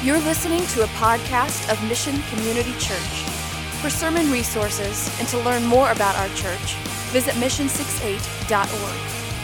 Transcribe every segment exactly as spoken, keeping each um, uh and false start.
You're listening to a podcast of Mission Community Church. For sermon resources and to learn more about our church, visit mission sixty-eight dot org.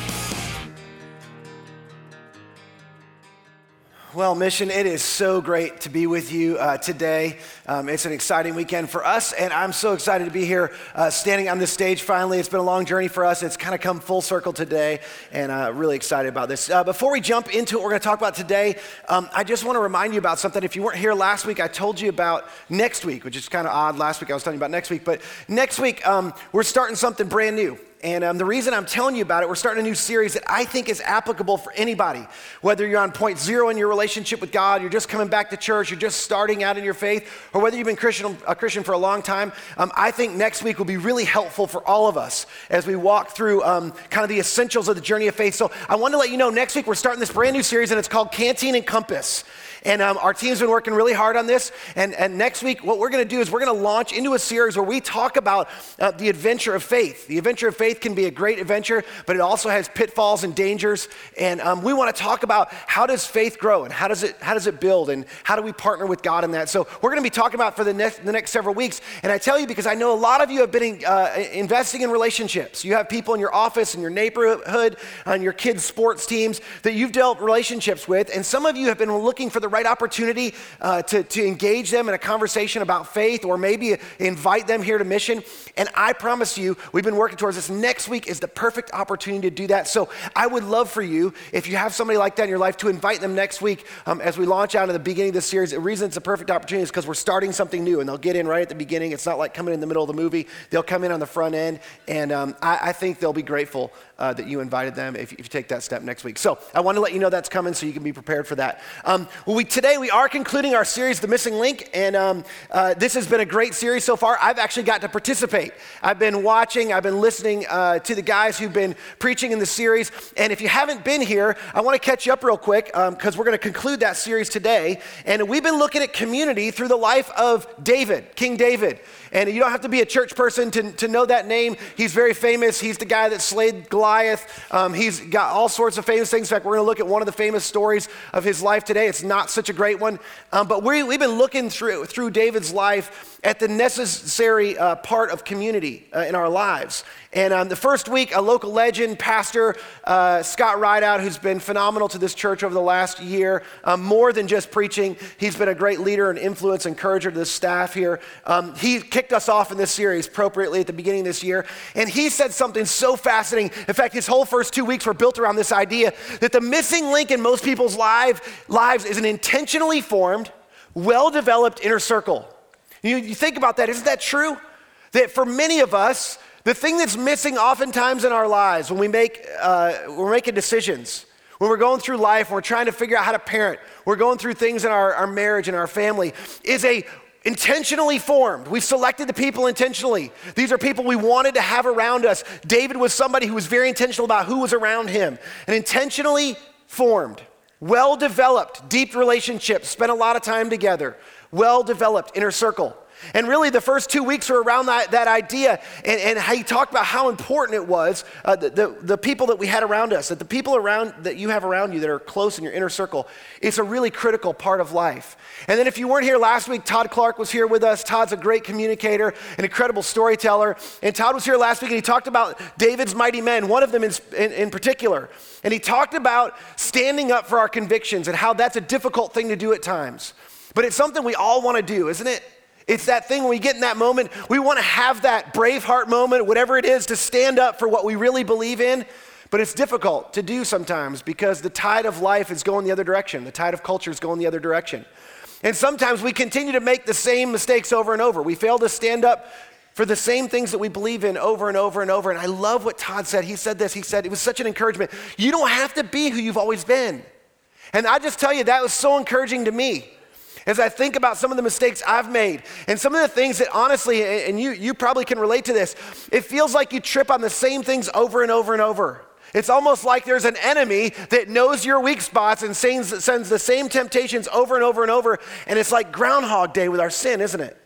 Well, Mission, it is so great to be with you uh, today. Um, it's an exciting weekend for us, and I'm so excited to be here uh, standing on this stage finally. It's been a long journey for us. It's kind of come full circle today, and uh, really excited about this. Uh, before we jump into what we're going to talk about today, um, I just want to remind you about something. If you weren't here last week, I told you about next week, which is kind of odd. Last week I was telling you about next week, but next week um, we're starting something brand new. And um, the reason I'm telling you about it, we're starting a new series that I think is applicable for anybody. Whether you're on point zero in your relationship with God, you're just coming back to church, you're just starting out in your faith, or whether you've been Christian, a Christian for a long time, um, I think next week will be really helpful for all of us as we walk through um, kind of the essentials of the journey of faith. So I wanted to let you know, next week we're starting this brand new series, and it's called Canteen and Compass. And um, our team's been working really hard on this. And, and next week, what we're going to do is we're going to launch into a series where we talk about uh, the adventure of faith. The adventure of faith can be a great adventure, but it also has pitfalls and dangers. And um, we want to talk about how does faith grow and how does it how does it build and how do we partner with God in that. So we're going to be talking about for the next the next several weeks. And I tell you because I know a lot of you have been uh, investing in relationships. You have people in your office, in your neighborhood, on your kids' sports teams that you've developed relationships with. And some of you have been looking for the right opportunity uh, to, to engage them in a conversation about faith or maybe invite them here to Mission. And I promise you, we've been working towards this. Next week is the perfect opportunity to do that. So I would love for you, if you have somebody like that in your life, to invite them next week um, as we launch out at the beginning of this series. The reason it's a perfect opportunity is because we're starting something new and they'll get in right at the beginning. It's not like coming in the middle of the movie. They'll come in on the front end. And um, I, I think they'll be grateful uh, that you invited them if, if you take that step next week. So I want to let you know that's coming so you can be prepared for that. Um, well, we today we are concluding our series, The Missing Link. And um, uh, this has been a great series so far. I've actually got to participate. I've been watching, I've been listening uh, to the guys who've been preaching in the series. And if you haven't been here, I want to catch you up real quick because um, we're going to conclude that series today. And we've been looking at community through the life of David, King David. And you don't have to be a church person to, to know that name. He's very famous. He's the guy that slayed Goliath. Um, he's got all sorts of famous things. In fact, we're going to look at one of the famous stories of his life today. It's not such a great one. Um, but we, we've been looking through, through David's life at the necessary uh, part of community uh, in our lives. And um, the first week, a local legend, Pastor uh, Scott Rideout, who's been phenomenal to this church over the last year, um, more than just preaching. He's been a great leader and influence, encourager to the staff here. Um, he kicked us off in this series appropriately at the beginning of this year. And he said something so fascinating. In fact, his whole first two weeks were built around this idea that the missing link in most people's lives, lives is an intentionally formed, well-developed inner circle. You, you think about that, isn't that true? That for many of us, the thing that's missing oftentimes in our lives when we make, uh, we're making decisions, when we're going through life, when we're trying to figure out how to parent, we're going through things in our, our marriage and our family, is a intentionally formed. We've selected the people intentionally. These are people we wanted to have around us. David was somebody who was very intentional about who was around him. An intentionally formed, well-developed, deep relationships, spent a lot of time together, well-developed inner circle. And really the first two weeks were around that, that idea and, and how he talked about how important it was, uh, the, the, the people that we had around us, that the people around that you have around you that are close in your inner circle, it's a really critical part of life. And then if you weren't here last week, Todd Clark was here with us. Todd's a great communicator, an incredible storyteller. And Todd was here last week and he talked about David's mighty men, one of them in, in, in particular. And he talked about standing up for our convictions and how that's a difficult thing to do at times. But it's something we all want to do, isn't it? It's that thing when we get in that moment, we want to have that Braveheart moment, whatever it is, to stand up for what we really believe in. But it's difficult to do sometimes because the tide of life is going the other direction. The tide of culture is going the other direction. And sometimes we continue to make the same mistakes over and over. We fail to stand up for the same things that we believe in over and over and over. And I love what Todd said. He said this, he said, it was such an encouragement. You don't have to be who you've always been. And I just tell you, that was so encouraging to me. As I think about some of the mistakes I've made and some of the things that honestly, and you, you probably can relate to this, it feels like you trip on the same things over and over and over. It's almost like there's an enemy that knows your weak spots and sends, sends the same temptations over and over and over. And it's like Groundhog Day with our sin, isn't it?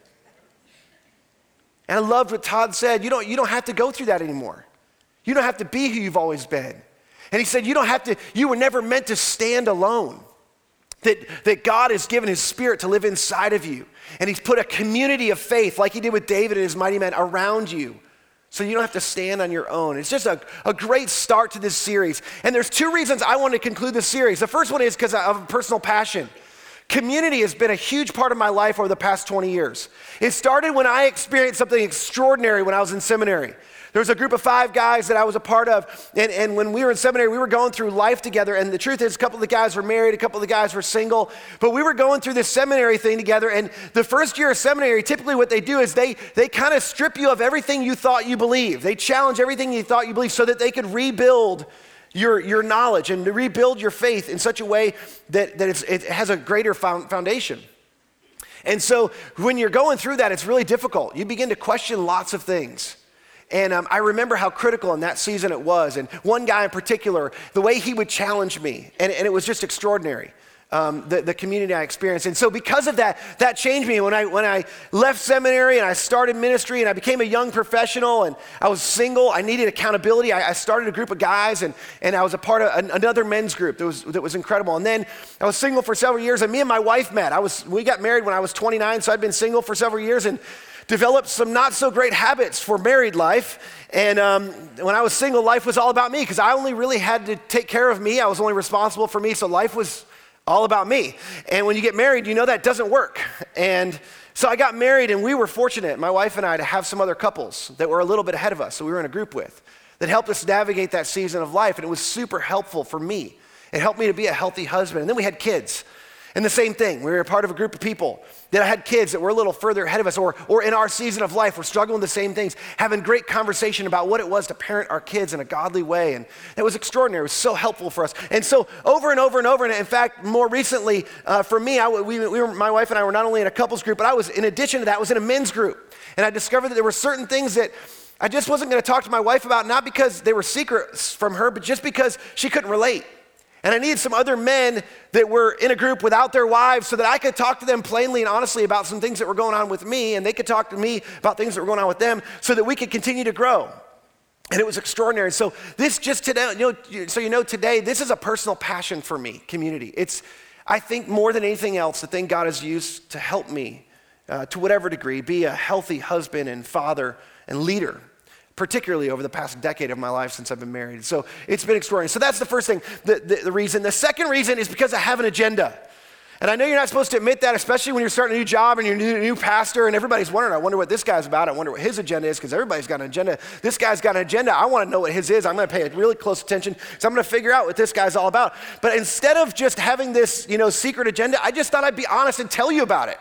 And I loved what Todd said. You don't, you don't have to go through that anymore. You don't have to be who you've always been. And he said, you don't have to, you were never meant to stand alone. That, that God has given his Spirit to live inside of you. And he's put a community of faith, like he did with David and his mighty men, around you. So you don't have to stand on your own. It's just a, a great start to this series. And there's two reasons I want to conclude this series. The first one is because of a personal passion. Community has been a huge part of my life over the past twenty years. It started when I experienced something extraordinary when I was in seminary. There was a group of five guys that I was a part of, and, and when we were in seminary, we were going through life together, and the truth is a couple of the guys were married, a couple of the guys were single, but we were going through this seminary thing together, and the first year of seminary, typically what they do is they, they kind of strip you of everything you thought you believed. They challenge everything you thought you believed so that they could rebuild your, your knowledge and rebuild your faith in such a way that, that it's, it has a greater foundation. And so when you're going through that, it's really difficult. You begin to question lots of things. And um, I remember how critical in that season it was. And one guy in particular, the way he would challenge me, and, and it was just extraordinary, um, the, the community I experienced. And so because of that, that changed me. When I, when I left seminary and I started ministry and I became a young professional and I was single, I needed accountability. I, I started a group of guys and, and I was a part of an, another men's group that was, that was incredible. And then I was single for several years, and me and my wife met. I was, we got married when I was twenty-nine, so I'd been single for several years, and developed some not so great habits for married life. And um, when I was single, life was all about me because I only really had to take care of me. I was only responsible for me, so life was all about me. And when you get married, you know that doesn't work. And so I got married, and we were fortunate, my wife and I, to have some other couples that were a little bit ahead of us, so we were in a group with, that helped us navigate that season of life, and it was super helpful for me. It helped me to be a healthy husband. And then we had kids. And the same thing, we were a part of a group of people that had kids that were a little further ahead of us, or, or in our season of life, we're struggling with the same things, having great conversation about what it was to parent our kids in a godly way. And it was extraordinary. It was so helpful for us. And so over and over and over, and in fact, more recently, uh, for me, I, we, we were, my wife and I were not only in a couples group, but I was, in addition to that, I was in a men's group. And I discovered that there were certain things that I just wasn't going to talk to my wife about, not because they were secrets from her, but just because she couldn't relate. And I needed some other men that were in a group without their wives so that I could talk to them plainly and honestly about some things that were going on with me, and they could talk to me about things that were going on with them so that we could continue to grow. And it was extraordinary. So this just today, you know, so you know today, this is a personal passion for me, community. It's, I think more than anything else, the thing God has used to help me uh, to whatever degree, be a healthy husband and father and leader, particularly over the past decade of my life since I've been married. So it's been extraordinary. So that's the first thing, the, the, the reason. The second reason is because I have an agenda. And I know you're not supposed to admit that, especially when you're starting a new job and you're a new, new pastor and everybody's wondering, I wonder what this guy's about. I wonder what his agenda is, because everybody's got an agenda. This guy's got an agenda. I want to know what his is. I'm going to pay really close attention, because I'm going to figure out what this guy's all about. But instead of just having this, you know, secret agenda, I just thought I'd be honest and tell you about it.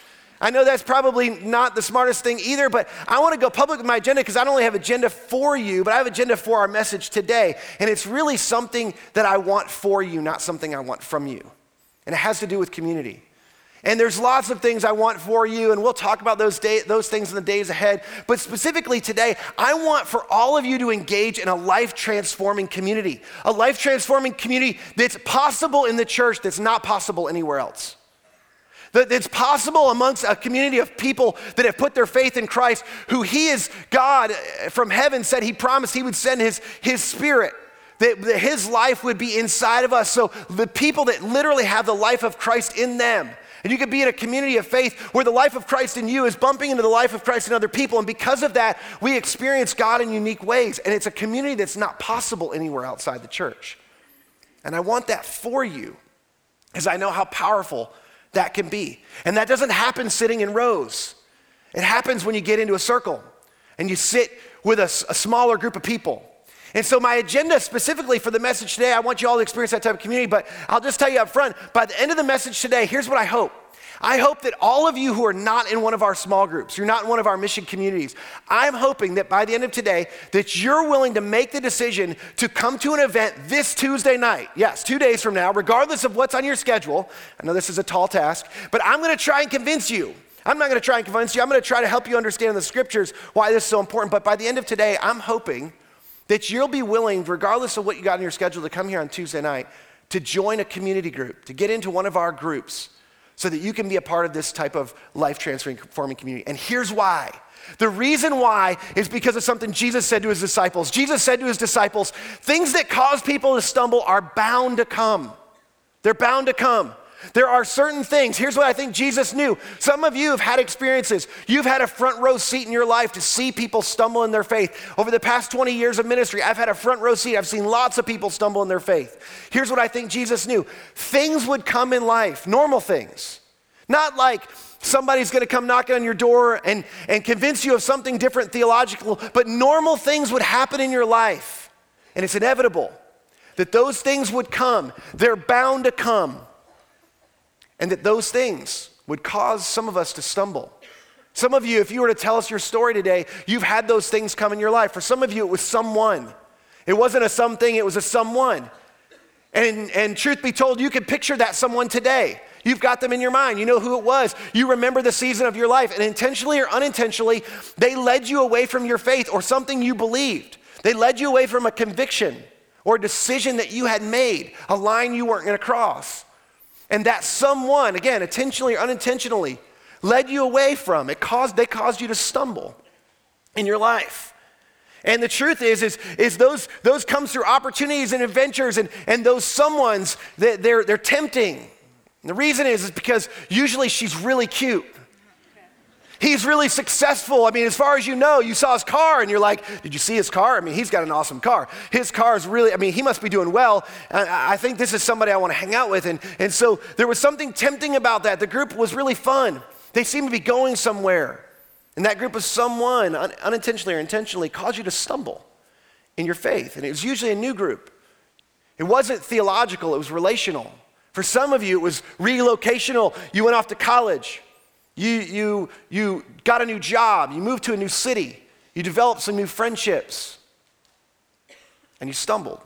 I know that's probably not the smartest thing either, but I want to go public with my agenda because I don't only have agenda for you, but I have agenda for our message today. And it's really something that I want for you, not something I want from you. And it has to do with community. And there's lots of things I want for you, and we'll talk about those day, those things in the days ahead. But specifically today, I want for all of you to engage in a life-transforming community, a life-transforming community that's possible in the church that's not possible anywhere else. That it's possible amongst a community of people that have put their faith in Christ, who he is God from heaven, said he promised he would send his, his spirit, that, that his life would be inside of us. So the people that literally have the life of Christ in them. And you could be in a community of faith where the life of Christ in you is bumping into the life of Christ in other people. And because of that, we experience God in unique ways. And it's a community that's not possible anywhere outside the church. And I want that for you, because I know how powerful that can be. And that doesn't happen sitting in rows. It happens when you get into a circle and you sit with a, a smaller group of people. And so my agenda specifically for the message today, I want you all to experience that type of community, but I'll just tell you up front, by the end of the message today, here's what I hope. I hope that all of you who are not in one of our small groups, you're not in one of our mission communities, I'm hoping that by the end of today, that you're willing to make the decision to come to an event this Tuesday night. Yes, two days from now, regardless of what's on your schedule. I know this is a tall task, but I'm gonna try and convince you. I'm not gonna try and convince you. I'm gonna try to help you understand in the scriptures why this is so important. But by the end of today, I'm hoping that you'll be willing, regardless of what you got on your schedule, to come here on Tuesday night, to join a community group, to get into one of our groups, so that you can be a part of this type of life-transforming community. And here's why. The reason why is because of something Jesus said to his disciples. Jesus said to his disciples, things that cause people to stumble are bound to come. They're bound to come. There are certain things. Here's what I think Jesus knew. Some of you have had experiences. You've had a front row seat in your life to see people stumble in their faith. Over the past twenty years of ministry, I've had a front row seat. I've seen lots of people stumble in their faith. Here's what I think Jesus knew. Things would come in life, normal things. Not like somebody's going to come knocking on your door and, and convince you of something different theological, but normal things would happen in your life. And it's inevitable that those things would come. They're bound to come. And that those things would cause some of us to stumble. Some of you, if you were to tell us your story today, you've had those things come in your life. For some of you, it was someone. It wasn't a something, it was a someone. And, and truth be told, you can picture that someone today. You've got them in your mind. You know who it was. You remember the season of your life. And intentionally or unintentionally, they led you away from your faith or something you believed. They led you away from a conviction or a decision that you had made, a line you weren't going to cross. And that someone, again, intentionally or unintentionally, led you away from. It caused, they caused you to stumble in your life. And the truth is, is, is those, those come through opportunities and adventures, and, and those someones, that they're, they're tempting. And the reason is, is because usually she's really cute. He's really successful. I mean, as far as you know, you saw his car and you're like, did you see his car? I mean, he's got an awesome car. His car is really, I mean, he must be doing well. I, I think this is somebody I want to hang out with. And, and so there was something tempting about that. The group was really fun. They seemed to be going somewhere. And that group of someone, un, unintentionally or intentionally, caused you to stumble in your faith. And it was usually a new group. It wasn't theological, it was relational. For some of you, it was relocational. You went off to college. You, you, you got a new job, you moved to a new city, you developed some new friendships, and you stumbled.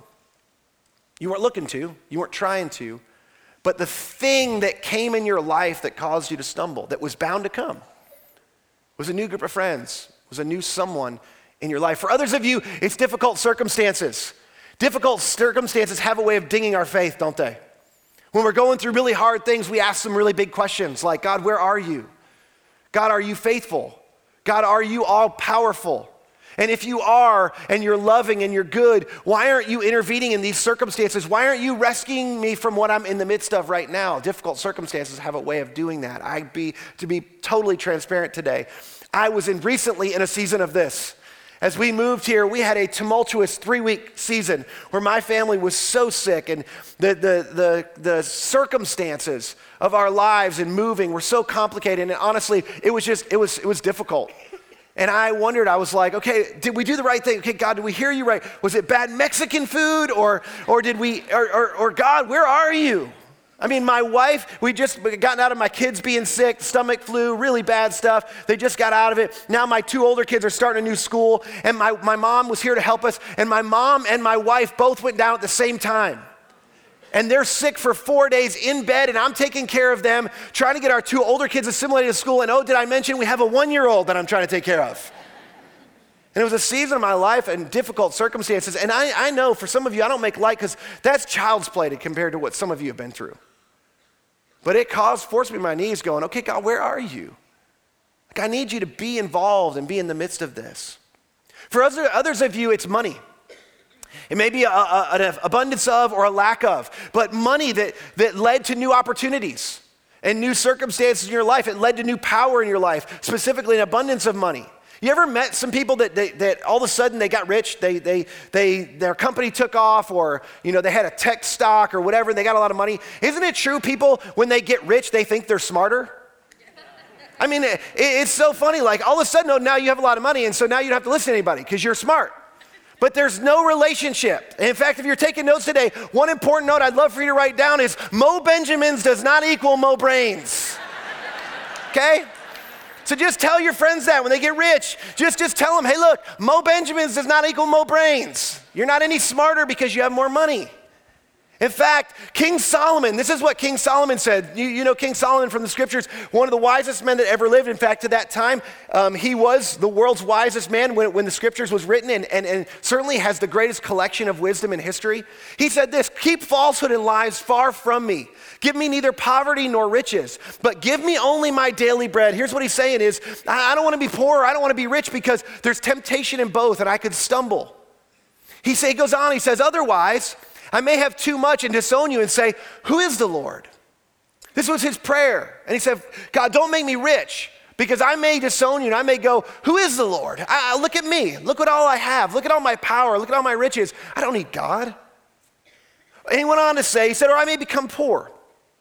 You weren't looking to, you weren't trying to, but the thing that came in your life that caused you to stumble, that was bound to come, was a new group of friends, was a new someone in your life. For others of you, it's difficult circumstances. Difficult circumstances have a way of dinging our faith, don't they? When we're going through really hard things, we ask some really big questions like, God, where are you? God, are you faithful? God, are you all powerful? And if you are, and you're loving and you're good, why aren't you intervening in these circumstances? Why aren't you rescuing me from what I'm in the midst of right now? Difficult circumstances have a way of doing that. I'd be, to be totally transparent today, I was in recently in a season of this. As we moved here, we had a tumultuous three-week season where my family was so sick, and the, the, the, the circumstances of our lives and moving were so complicated, and honestly, it was just, it was, it was difficult. And I wondered, I was like, okay, did we do the right thing? Okay, God, did we hear you right? Was it bad Mexican food, or, or did we, or, or, or God, where are you? I mean, my wife, we just gotten out of my kids being sick, stomach flu, really bad stuff. They just got out of it. Now my two older kids are starting a new school, and my, my mom was here to help us, and my mom and my wife both went down at the same time. And they're sick for four days in bed, and I'm taking care of them, trying to get our two older kids assimilated to school, and oh, did I mention we have a one-year-old that I'm trying to take care of? And it was a season of my life and difficult circumstances, and I, I know for some of you, I don't make light, because that's child's play compared to what some of you have been through. But it caused, forced me to my knees going, okay, God, where are you? Like, I need you to be involved and be in the midst of this. For other, others of you, it's money. It may be a, a, an abundance of or a lack of, but money that, that led to new opportunities and new circumstances in your life. It led to new power in your life, specifically an abundance of money. You ever met some people that, they, that all of a sudden they got rich, they, they, they, their company took off, or you know, they had a tech stock or whatever, and they got a lot of money? Isn't it true people, when they get rich, they think they're smarter? I mean, it, it's so funny, like all of a sudden, oh, now you have a lot of money, and so now you don't have to listen to anybody because you're smart. But there's no relationship. In fact, if you're taking notes today, one important note I'd love for you to write down is Mo Benjamins does not equal Mo Brains. Okay? So just tell your friends that when they get rich. Just, just tell them, hey, look, Mo Benjamins does not equal Mo Brains. You're not any smarter because you have more money. In fact, King Solomon, this is what King Solomon said. You, you know King Solomon from the scriptures, one of the wisest men that ever lived. In fact, to that time, um, he was the world's wisest man when, when the scriptures was written, and, and, and certainly has the greatest collection of wisdom in history. He said this, keep falsehood and lies far from me. Give me neither poverty nor riches, but give me only my daily bread. Here's what he's saying is, I, I don't want to be poor, I don't want to be rich, because there's temptation in both, and I could stumble. He, say, he goes on, he says, otherwise, I may have too much and disown you and say, who is the Lord? This was his prayer. And he said, God, don't make me rich, because I may disown you and I may go, who is the Lord? I, I, look at me. Look at all I have. Look at all my power. Look at all my riches. I don't need God. And he went on to say, he said, or I may become poor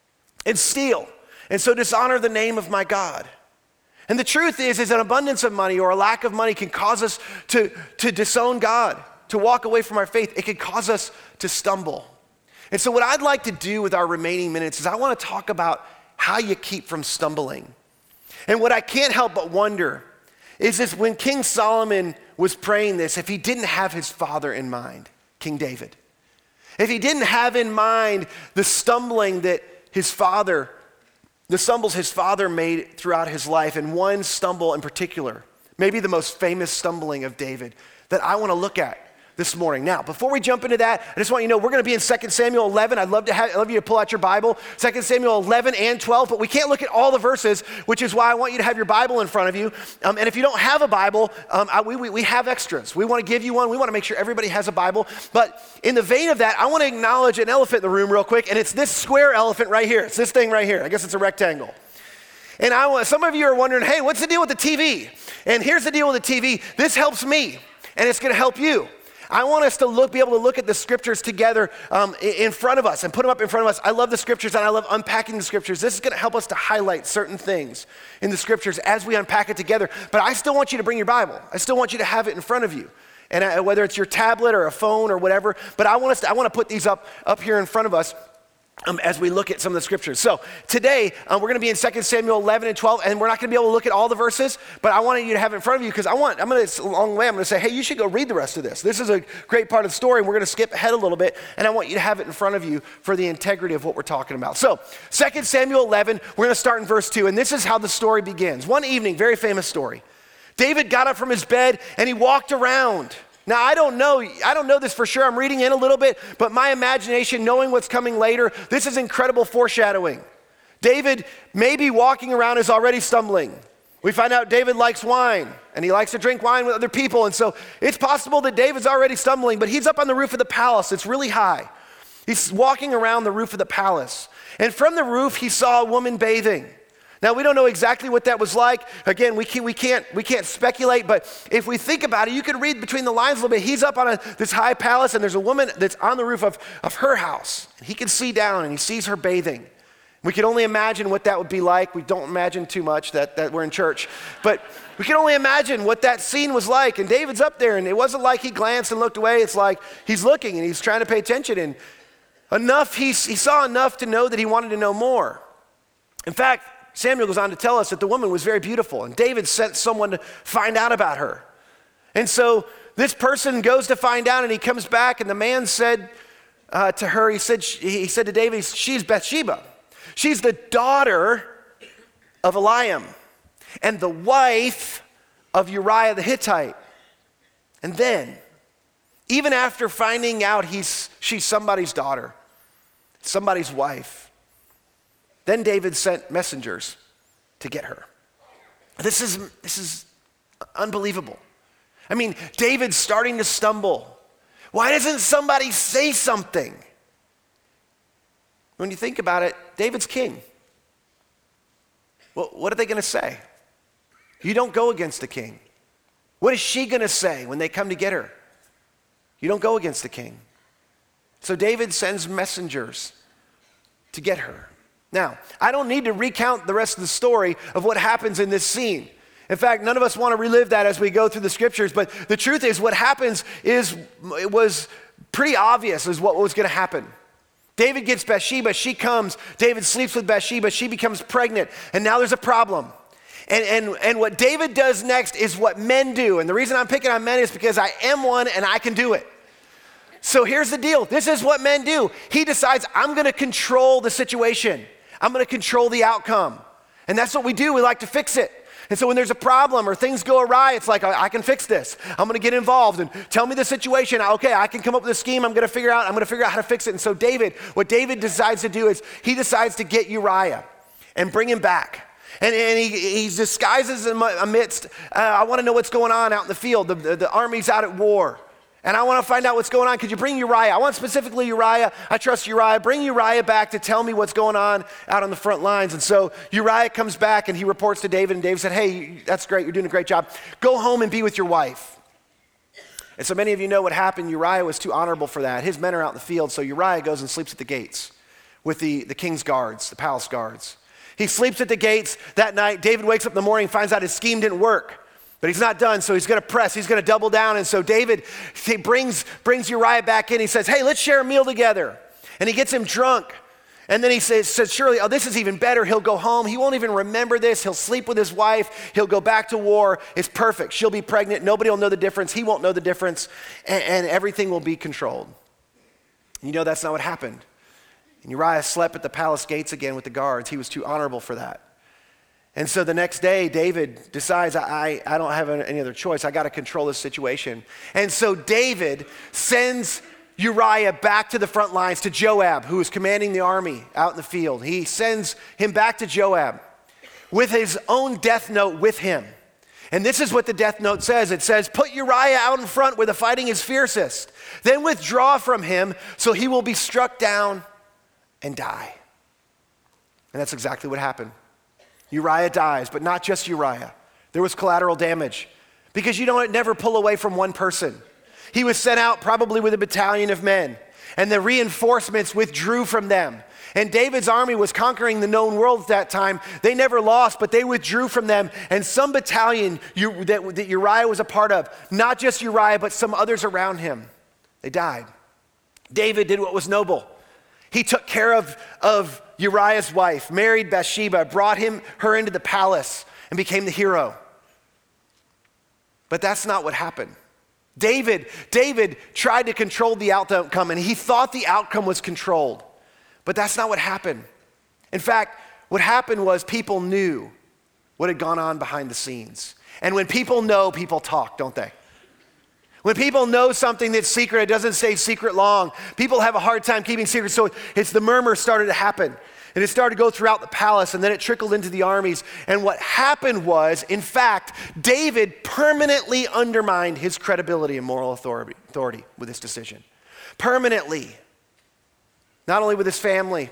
and steal, and so dishonor the name of my God. And the truth is, is an abundance of money or a lack of money can cause us to, to disown God, to walk away from our faith. It can cause us to stumble. And so what I'd like to do with our remaining minutes is I want to talk about how you keep from stumbling. And what I can't help but wonder is this: when King Solomon was praying this, if he didn't have his father in mind, King David, if he didn't have in mind the stumbling that his father, the stumbles his father made throughout his life, and one stumble in particular, maybe the most famous stumbling of David, that I want to look at this morning. Now, before we jump into that, I just want you to know we're going to be in Second Samuel eleven. I'd love to have, I'd love you to pull out your Bible, Second Samuel eleven and twelve, but we can't look at all the verses, which is why I want you to have your Bible in front of you. Um, and if you don't have a Bible, um, I, we, we, we have extras. We want to give you one. We want to make sure everybody has a Bible. But in the vein of that, I want to acknowledge an elephant in the room real quick, and it's this square elephant right here. It's this thing right here. I guess it's a rectangle. And I want, some of you are wondering, hey, what's the deal with the T V? And here's the deal with the T V. This helps me, and it's going to help you. I want us to look, be able to look at the scriptures together um, in front of us and put them up in front of us. I love the scriptures and I love unpacking the scriptures. This is going to help us to highlight certain things in the scriptures as we unpack it together. But I still want you to bring your Bible. I still want you to have it in front of you. And I, whether it's your tablet or a phone or whatever, but I want us to, I want to put these up, up here in front of us Um, as we look at some of the scriptures. So today, um, we're going to be in Second Samuel eleven and twelve, and we're not going to be able to look at all the verses, but I wanted you to have it in front of you because I want, I'm going to, along the way, I'm going to say, hey, you should go read the rest of this. This is a great part of the story, and we're going to skip ahead a little bit, and I want you to have it in front of you for the integrity of what we're talking about. So Second Samuel eleven, we're going to start in verse two, and this is how the story begins. One evening, very famous story. David got up from his bed, and he walked around. Now, I don't know, I don't know this for sure. I'm reading in a little bit, but my imagination, knowing what's coming later, this is incredible foreshadowing. David, maybe walking around, is already stumbling. We find out David likes wine, and he likes to drink wine with other people, and so it's possible that David's already stumbling, but he's up on the roof of the palace. It's really high. He's walking around the roof of the palace, and from the roof, he saw a woman bathing. Now, we don't know exactly what that was like. Again, we can't, we can't, we can't speculate, but if we think about it, you can read between the lines a little bit. He's up on a, this high palace, and there's a woman that's on the roof of, of her house. And he can see down, and he sees her bathing. We can only imagine what that would be like. We don't imagine too much that, that we're in church, but we can only imagine what that scene was like. And David's up there, and it wasn't like he glanced and looked away. It's like he's looking, and he's trying to pay attention, and enough, he, he saw enough to know that he wanted to know more. In fact, Samuel goes on to tell us that the woman was very beautiful, and David sent someone to find out about her. And so this person goes to find out, and he comes back, and the man said uh, to her, he said, he said to David, she's Bathsheba. She's the daughter of Eliam and the wife of Uriah the Hittite. And then, even after finding out he's, she's somebody's daughter, somebody's wife, then David sent messengers to get her. This is, this is unbelievable. I mean, David's starting to stumble. Why doesn't somebody say something? When you think about it, David's king. Well, what are they going to say? You don't go against the king. What is she going to say when they come to get her? You don't go against the king. So David sends messengers to get her. Now, I don't need to recount the rest of the story of what happens in this scene. In fact, none of us want to relive that as we go through the scriptures, but the truth is what happens is, it was pretty obvious is what was going to happen. David gets Bathsheba, she comes, David sleeps with Bathsheba, she becomes pregnant, and now there's a problem. And, and, and what David does next is what men do, and the reason I'm picking on men is because I am one and I can do it. So here's the deal, this is what men do. He decides, I'm going to control the situation. I'm going to control the outcome. And that's what we do. We like to fix it. And so when there's a problem or things go awry, it's like, I, I can fix this. I'm going to get involved and tell me the situation. Okay, I can come up with a scheme. I'm going to figure out, I'm going to figure out how to fix it. And so David, what David decides to do is he decides to get Uriah and bring him back. And, and he, he disguises him amidst, uh, I want to know what's going on out in the field. The, the, the army's out at war. And I want to find out what's going on. Could you bring Uriah? I want specifically Uriah. I trust Uriah. Bring Uriah back to tell me what's going on out on the front lines. And so Uriah comes back and he reports to David. And David said, hey, that's great. You're doing a great job. Go home and be with your wife. And so many of you know what happened. Uriah was too honorable for that. His men are out in the field. So Uriah goes and sleeps at the gates with the, the king's guards, the palace guards. He sleeps at the gates that night. David wakes up in the morning, finds out his scheme didn't work. But he's not done, so he's going to press. He's going to double down. And so David he brings, brings Uriah back in. He says, hey, let's share a meal together. And he gets him drunk. And then he says, says, surely, oh, this is even better. He'll go home. He won't even remember this. He'll sleep with his wife. He'll go back to war. It's perfect. She'll be pregnant. Nobody will know the difference. He won't know the difference. And, and everything will be controlled. And you know that's not what happened. And Uriah slept at the palace gates again with the guards. He was too honorable for that. And so the next day, David decides, I, I don't have any other choice. I got to control this situation. And so David sends Uriah back to the front lines to Joab, who is commanding the army out in the field. He sends him back to Joab with his own death note with him. And this is what the death note says. It says, put Uriah out in front where the fighting is fiercest. Then withdraw from him so he will be struck down and die. And that's exactly what happened. Uriah dies, but not just Uriah. There was collateral damage because you don't never pull away from one person. He was sent out probably with a battalion of men, and the reinforcements withdrew from them. And David's army was conquering the known world at that time. They never lost, but they withdrew from them. And some battalion you, that, that Uriah was a part of, not just Uriah, but some others around him, they died. David did what was noble. He took care of, of Uriah's wife, married Bathsheba, brought him, her into the palace, and became the hero. But that's not what happened. David, David tried to control the outcome, and he thought the outcome was controlled. But that's not what happened. In fact, what happened was people knew what had gone on behind the scenes. And when people know, people talk, don't they? When people know something that's secret, it doesn't stay secret long. People have a hard time keeping secrets. So it's the murmur started to happen. And it started to go throughout the palace, and then it trickled into the armies. And what happened was, in fact, David permanently undermined his credibility and moral authority, authority with this decision. Permanently. Not only with his family,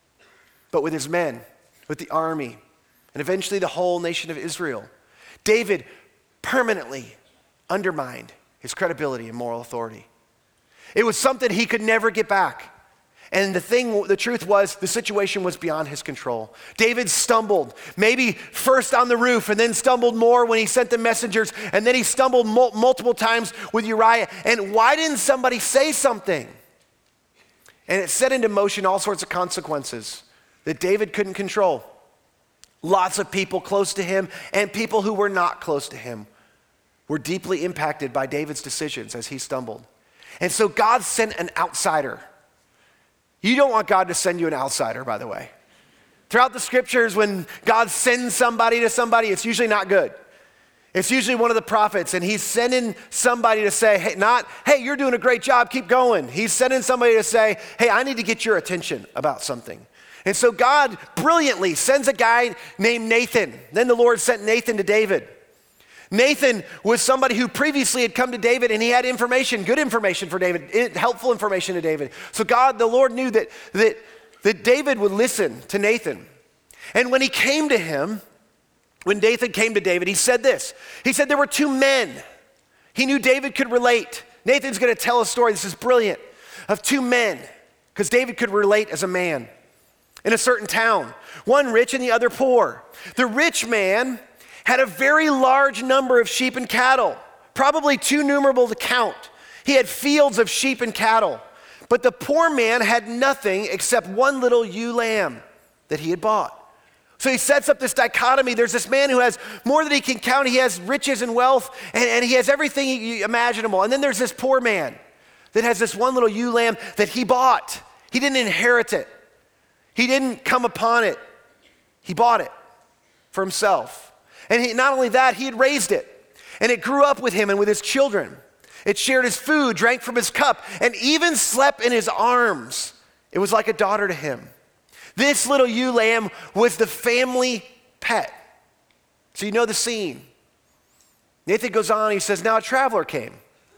but with his men, with the army, and eventually the whole nation of Israel. David permanently undermined his credibility and moral authority. It was something he could never get back. And the thing, the truth was, the situation was beyond his control. David stumbled, maybe first on the roof, and then stumbled more when he sent the messengers, and then he stumbled mul- multiple times with Uriah. And why didn't somebody say something? And it set into motion all sorts of consequences that David couldn't control. Lots of people close to him and people who were not close to him were deeply impacted by David's decisions as he stumbled. And so God sent an outsider. You don't want God to send you an outsider, by the way. Throughout the scriptures, when God sends somebody to somebody, it's usually not good. It's usually one of the prophets, and he's sending somebody to say, hey, not, hey, you're doing a great job, keep going. He's sending somebody to say, hey, I need to get your attention about something. And so God brilliantly sends a guy named Nathan. Then the Lord sent Nathan to David. Nathan was somebody who previously had come to David, and he had information, good information for David, helpful information to David. So God, the Lord knew that, that, that David would listen to Nathan. And when he came to him, when Nathan came to David, he said this. He said there were two men. He knew David could relate. Nathan's going to tell a story, this is brilliant, of two men, because David could relate as a man in a certain town, one rich and the other poor. The rich man had a very large number of sheep and cattle, probably too numerable to count. He had fields of sheep and cattle, but the poor man had nothing except one little ewe lamb that he had bought. So he sets up this dichotomy. There's this man who has more than he can count. He has riches and wealth, and, and he has everything imaginable. And then there's this poor man that has this one little ewe lamb that he bought. He didn't inherit it. He didn't come upon it. He bought it for himself. And he, not only that, he had raised it. And it grew up with him and with his children. It shared his food, drank from his cup, and even slept in his arms. It was like a daughter to him. This little ewe lamb was the family pet. So you know the scene. Nathan goes on, he says, now a traveler came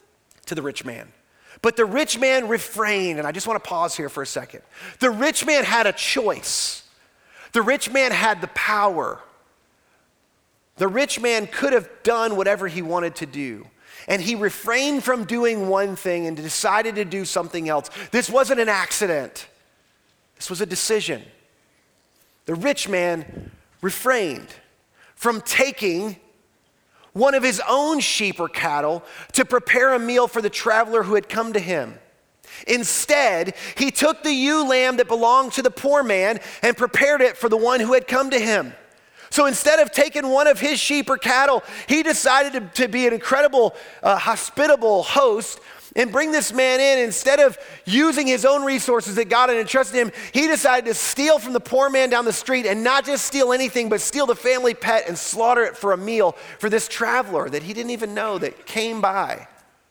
to the rich man. But the rich man refrained, and I just want to pause here for a second. The rich man had a choice. The rich man had the power. The rich man could have done whatever he wanted to do. And he refrained from doing one thing and decided to do something else. This wasn't an accident. This was a decision. The rich man refrained from taking one of his own sheep or cattle to prepare a meal for the traveler who had come to him. Instead, he took the ewe lamb that belonged to the poor man and prepared it for the one who had come to him. So instead of taking one of his sheep or cattle, he decided to, to be an incredible, uh, hospitable host and bring this man in. Instead of using his own resources that God had entrusted him, he decided to steal from the poor man down the street, and not just steal anything, but steal the family pet and slaughter it for a meal for this traveler that he didn't even know that came by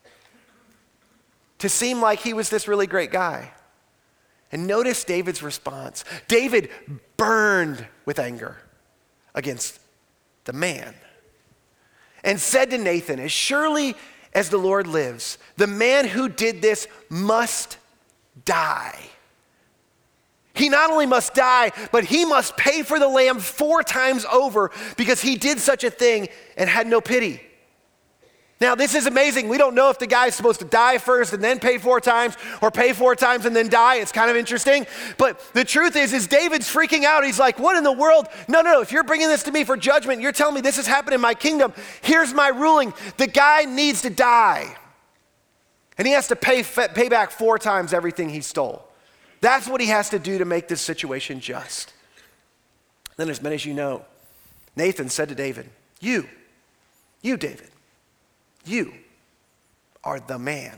to seem like he was this really great guy. And notice David's response. David burned with anger against the man and said to Nathan, as surely as the Lord lives, the man who did this must die. He not only must die, but he must pay for the lamb four times over because he did such a thing and had no pity. Now, this is amazing. We don't know if the guy's supposed to die first and then pay four times, or pay four times and then die. It's kind of interesting. But the truth is, is David's freaking out. He's like, what in the world? No, no, no. If you're bringing this to me for judgment, you're telling me this has happened in my kingdom. Here's my ruling. The guy needs to die. And he has to pay, pay back four times everything he stole. That's what he has to do to make this situation just. Then, as many as you know, Nathan said to David, you, you, David, you are the man.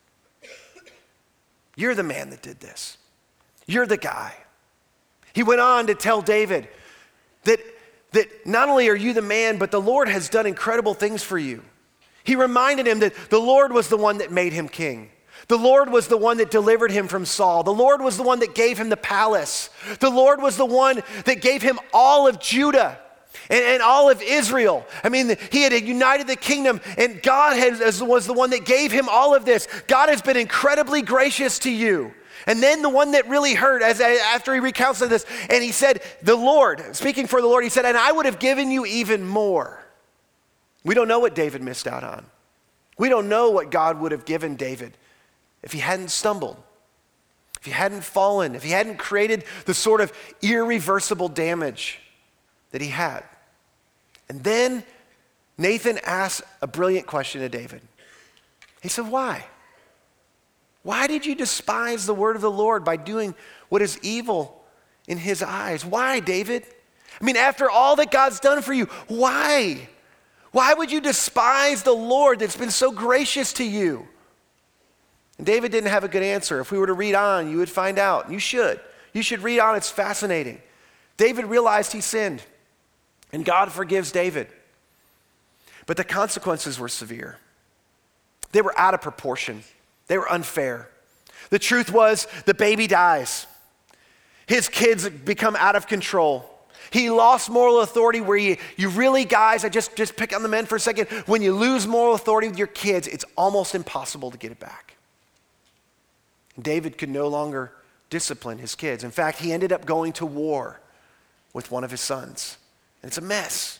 You're the man that did this. You're the guy. He went on to tell David that, that not only are you the man, but the Lord has done incredible things for you. He reminded him that the Lord was the one that made him king. The Lord was the one that delivered him from Saul. The Lord was the one that gave him the palace. The Lord was the one that gave him all of Judah. And, and all of Israel. I mean, he had united the kingdom, and God has, was the one that gave him all of this. God has been incredibly gracious to you. And then the one that really hurt, as after he recounts this, and he said, the Lord, speaking for the Lord, he said, and I would have given you even more. We don't know what David missed out on. We don't know what God would have given David if he hadn't stumbled, if he hadn't fallen, if he hadn't created the sort of irreversible damage that he had. And then Nathan asked a brilliant question to David. He said, why? Why did you despise the word of the Lord by doing what is evil in his eyes? Why, David? I mean, after all that God's done for you, why? Why would you despise the Lord that's been so gracious to you? And David didn't have a good answer. If we were to read on, you would find out. You should. You should read on. It's fascinating. David realized he sinned. And God forgives David. But the consequences were severe. They were out of proportion. They were unfair. The truth was, the baby dies. His kids become out of control. He lost moral authority where you, you really, guys, I just, just pick on the men for a second. When you lose moral authority with your kids, it's almost impossible to get it back. David could no longer discipline his kids. In fact, he ended up going to war with one of his sons. It's a mess.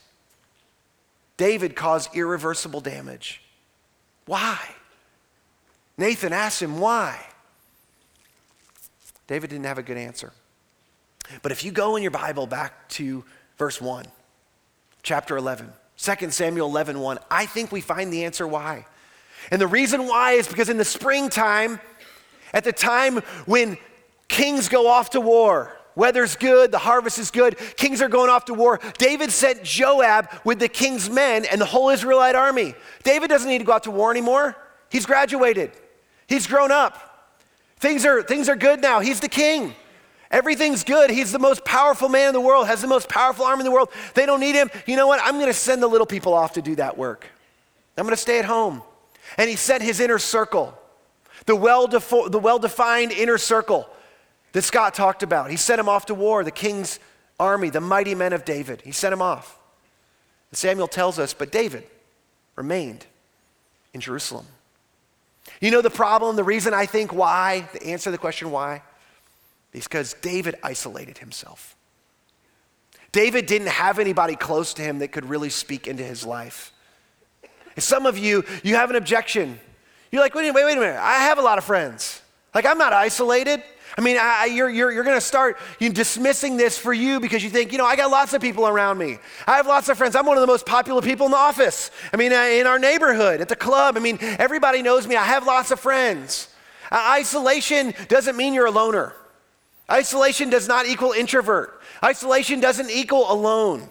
David caused irreversible damage. Why? Nathan asked him why. David didn't have a good answer. But if you go in your Bible back to verse one, chapter eleven, Second Samuel eleven one, I think we find the answer why. And the reason why is because in the springtime, at the time when kings go off to war, weather's good, the harvest is good, kings are going off to war. David sent Joab with the king's men and the whole Israelite army. David doesn't need to go out to war anymore. He's graduated. He's grown up. Things are, things are good now. He's the king. Everything's good. He's the most powerful man in the world, has the most powerful army in the world. They don't need him. You know what? I'm going to send the little people off to do that work. I'm going to stay at home. And he sent his inner circle, the well-defo- the well-defined inner circle that Scott talked about. He sent him off to war, the king's army, the mighty men of David. He sent him off. And Samuel tells us, but David remained in Jerusalem. You know the problem, the reason I think why, the answer to the question why, is because David isolated himself. David didn't have anybody close to him that could really speak into his life. And some of you, you have an objection. You're like, wait, wait, wait a minute, I have a lot of friends. Like, I'm not isolated. I mean, I, you're, you're, you're going to start you know, dismissing this for you because you think, you know, I got lots of people around me. I have lots of friends. I'm one of the most popular people in the office. I mean, uh, in our neighborhood, at the club. I mean, everybody knows me. I have lots of friends. Uh, isolation doesn't mean you're a loner. Isolation does not equal introvert. Isolation doesn't equal alone.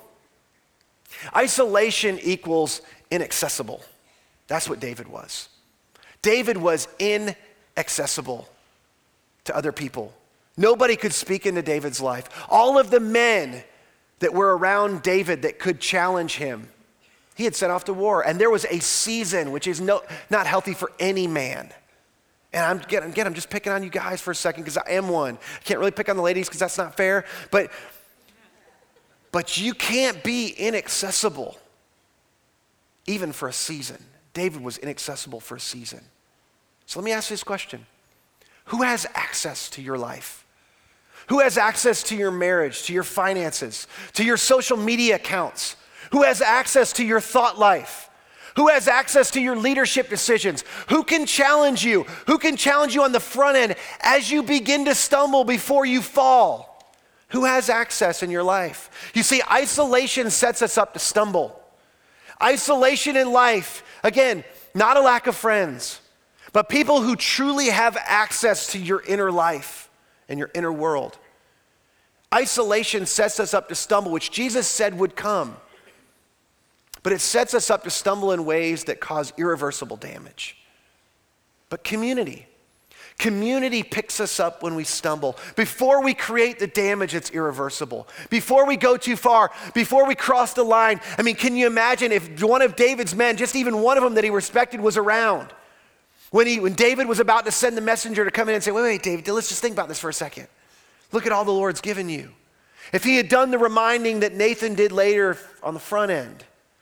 Isolation equals inaccessible. That's what David was. David was inaccessible to other people. Nobody could speak into David's life. All of the men that were around David that could challenge him, he had sent off to war. And there was a season which is no, not healthy for any man. And I'm, again, again, I'm just picking on you guys for a second because I am one. I can't really pick on the ladies because that's not fair. But, but you can't be inaccessible even for a season. David was inaccessible for a season. So let me ask you this question. Who has access to your life? Who has access to your marriage, to your finances, to your social media accounts? Who has access to your thought life? Who has access to your leadership decisions? Who can challenge you? Who can challenge you on the front end as you begin to stumble before you fall? Who has access in your life? You see, isolation sets us up to stumble. Isolation in life, again, not a lack of friends, but people who truly have access to your inner life and your inner world. Isolation sets us up to stumble, which Jesus said would come. But it sets us up to stumble in ways that cause irreversible damage. But community, community picks us up when we stumble. Before we create the damage that's irreversible, before we go too far, before we cross the line. I mean, can you imagine if one of David's men, just even one of them that he respected, was around? When, he, when David was about to send the messenger to come in and say, wait, wait, David, let's just think about this for a second. Look at all the Lord's given you. If he had done the reminding that Nathan did later on the front end,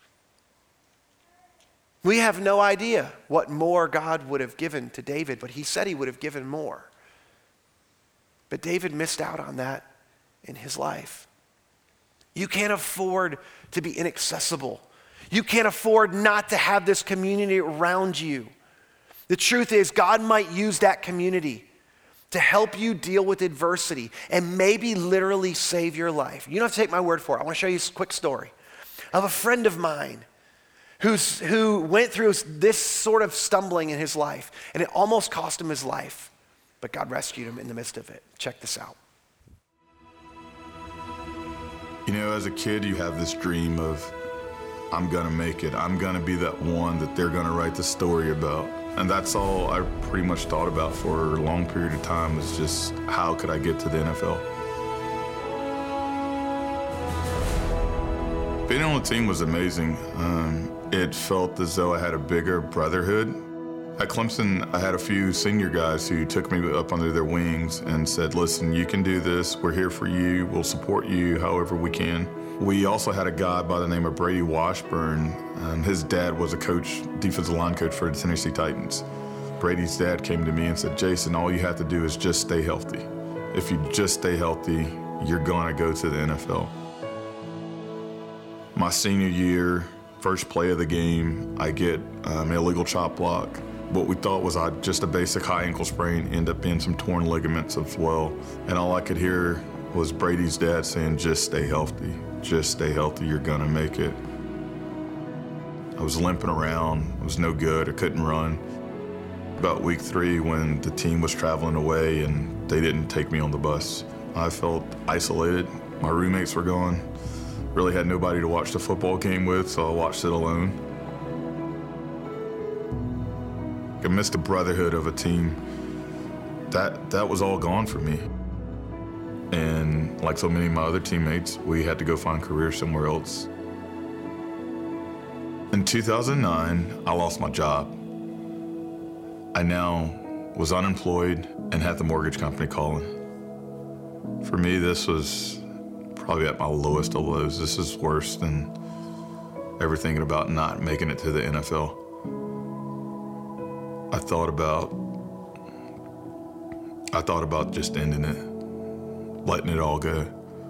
we have no idea what more God would have given to David, but he said he would have given more. But David missed out on that in his life. You can't afford to be inaccessible. You can't afford not to have this community around you. The truth is, God might use that community to help you deal with adversity and maybe literally save your life. You don't have to take my word for it. I want to show you a quick story of a friend of mine who's, who went through this sort of stumbling in his life, and it almost cost him his life, but God rescued him in the midst of it. Check this out. You know, as a kid, you have this dream of, I'm gonna make it. I'm gonna be that one that they're gonna write the story about. And that's all I pretty much thought about for a long period of time, was just how could I get to the N F L? Being on the team was amazing. Um, it felt as though I had a bigger brotherhood. At Clemson, I had a few senior guys who took me up under their wings and said, listen, you can do this. We're here for you. We'll support you however we can. We also had a guy by the name of Brady Washburn. Um, his dad was a coach, defensive line coach for the Tennessee Titans. Brady's dad came to me and said, Jason, all you have to do is just stay healthy. If you just stay healthy, you're gonna go to the N F L. My senior year, first play of the game, I get um, an illegal chop block. What we thought was I'd just a basic high ankle sprain, end up being some torn ligaments as well. And all I could hear was Brady's dad saying, just stay healthy, just stay healthy, you're gonna make it. I was limping around, I was no good, I couldn't run. About week three, when the team was traveling away and they didn't take me on the bus, I felt isolated. My roommates were gone. Really had nobody to watch the football game with, so I watched it alone. I missed the brotherhood of a team. That, that was all gone for me. And like so many of my other teammates, we had to go find careers somewhere else. In two thousand nine, I lost my job. I now was unemployed and had the mortgage company calling. For me, this was probably at my lowest of lows. This is worse than ever thinking about not making it to the N F L. I thought about, I thought about just ending it, letting it all go.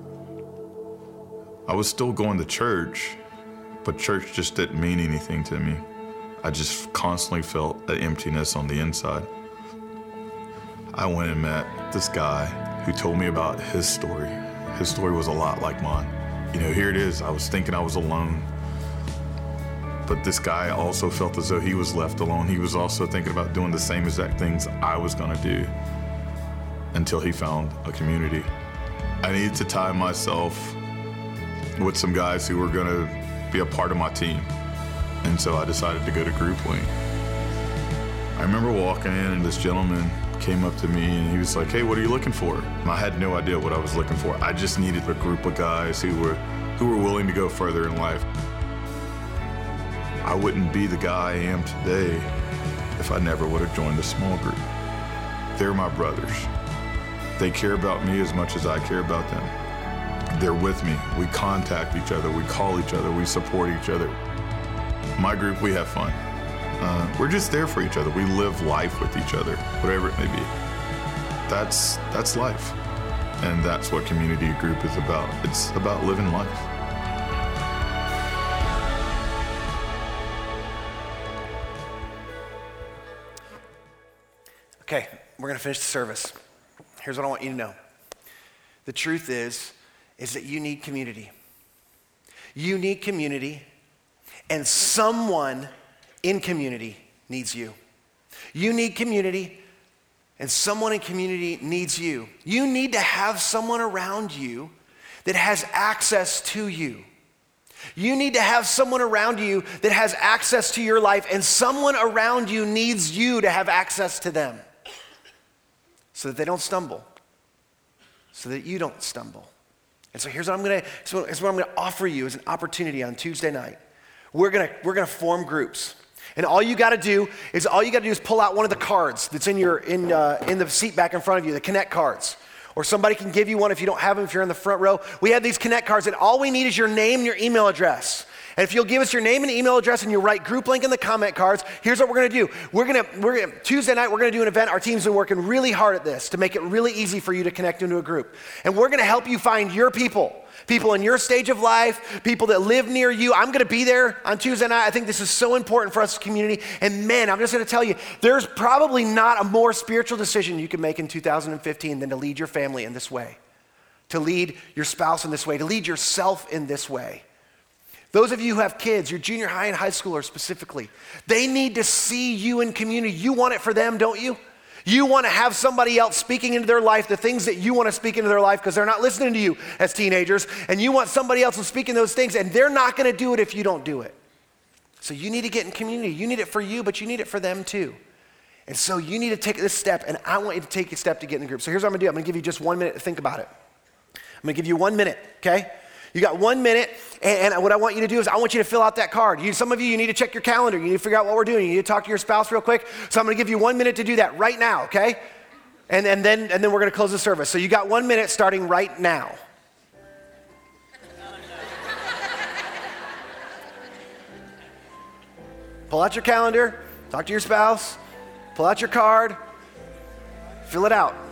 I was still going to church, but church just didn't mean anything to me. I just constantly felt an emptiness on the inside. I went and met this guy who told me about his story. His story was a lot like mine. You know, here it is. I was thinking I was alone. But this guy also felt as though he was left alone. He was also thinking about doing the same exact things I was gonna do until he found a community. I needed to tie myself with some guys who were gonna be a part of my team. And so I decided to go to Group Link. I remember walking in and this gentleman came up to me and he was like, hey, what are you looking for? And I had no idea what I was looking for. I just needed a group of guys who were who were willing to go further in life. I wouldn't be the guy I am today if I never would have joined a small group. They're my brothers. They care about me as much as I care about them. They're with me. We contact each other. We call each other. We support each other. My group, we have fun. Uh, we're just there for each other. We live life with each other, whatever it may be. That's that's life. And that's what community group is about. It's about living life. Okay, we're gonna finish the service. Here's what I want you to know. The truth is, is that you need community. You need community, and someone in community needs you. You need community, and someone in community needs you. You need to have someone around you that has access to you. You need to have someone around you that has access to your life, and someone around you needs you to have access to them so that they don't stumble, so that you don't stumble. And so here's what I'm gonna, so here's what I'm gonna offer you as an opportunity on Tuesday night. We're gonna, we're gonna form groups. And all you gotta do is, all you gotta do is pull out one of the cards that's in your, in, uh, in the seat back in front of you, the Connect cards. Or somebody can give you one if you don't have them, if you're in the front row. We have these Connect cards, and all we need is your name and your email address. And if you'll give us your name and email address and you'll write Group Link in the comment cards, here's what we're gonna do. We're gonna, we're gonna, Tuesday night, we're gonna do an event. Our team's been working really hard at this to make it really easy for you to connect into a group. And we're gonna help you find your people. People in your stage of life, people that live near you. I'm gonna be there on Tuesday night. I think this is so important for us as a community. And man, I'm just gonna tell you, there's probably not a more spiritual decision you can make in two thousand fifteen than to lead your family in this way, to lead your spouse in this way, to lead yourself in this way. Those of you who have kids, your junior high and high schoolers specifically, they need to see you in community. You want it for them, don't you? You want to have somebody else speaking into their life the things that you want to speak into their life because they're not listening to you as teenagers, and you want somebody else to speak in those things, and they're not going to do it if you don't do it. So you need to get in community. You need it for you, but you need it for them too. And so you need to take this step, and I want you to take a step to get in the group. So here's what I'm going to do. I'm going to give you just one minute to think about it. I'm going to give you one minute, okay? You got one minute, and, and what I want you to do is I want you to fill out that card. You, some of you, you need to check your calendar. You need to figure out what we're doing. You need to talk to your spouse real quick. So I'm going to give you one minute to do that right now, okay? And, and, then, and then we're going to close the service. So you got one minute starting right now. Pull out your calendar, talk to your spouse, pull out your card, fill it out.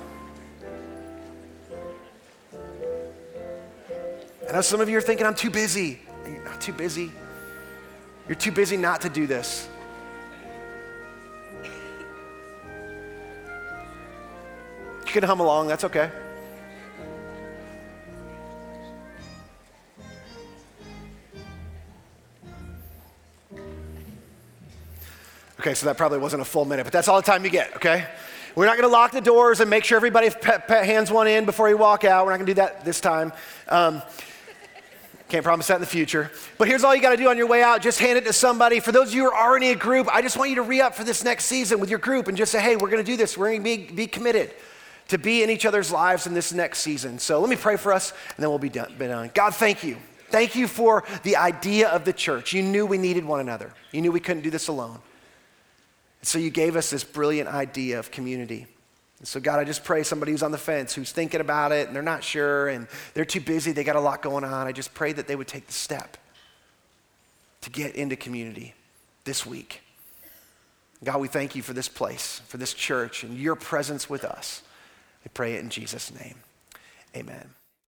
I know some of you are thinking, I'm too busy. You're not too busy. You're too busy not to do this. You can hum along, that's okay. Okay, so that probably wasn't a full minute, but that's all the time you get, okay? We're not gonna lock the doors and make sure everybody pe- pe- hands one in before you walk out. We're not gonna do that this time. Um, Can't promise that in the future. But here's all you got to do on your way out. Just hand it to somebody. For those of you who are already in a group, I just want you to re-up for this next season with your group and just say, hey, we're going to do this. We're going to be, be committed to be in each other's lives in this next season. So let me pray for us, and then we'll be done. Be done. God, thank you. Thank you for the idea of the church. You knew we needed one another. You knew we couldn't do this alone. And so you gave us this brilliant idea of community. And so God, I just pray somebody who's on the fence, who's thinking about it, and they're not sure, and they're too busy, they got a lot going on. I just pray that they would take the step to get into community this week. God, we thank you for this place, for this church, and your presence with us. We pray it in Jesus' name. Amen.